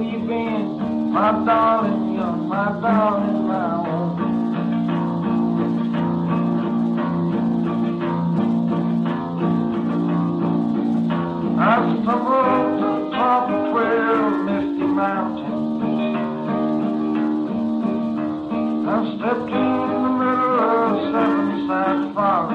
you been? My darling, you're my darling, my own. I stumbled to the top of 12 misty mountains. I stepped in the middle of 7 sad forests.